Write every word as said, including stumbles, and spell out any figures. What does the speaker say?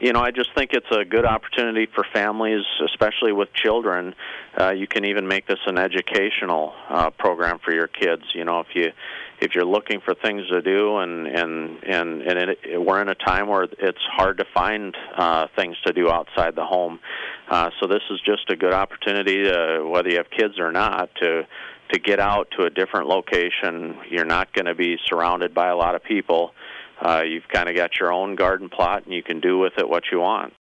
you know, I just think it's a good opportunity for families, especially with children. Uh, you can even make this an educational uh, program for your kids. You know, if you if you're looking for things to do, and and and, and it, it, we're in a time where it's hard to find uh, things to do outside the home. Uh, so this is just a good opportunity, uh, whether you have kids or not, to to get out to a different location. You're not going to be surrounded by a lot of people. Uh, you've kind of got your own garden plot, and you can do with it what you want.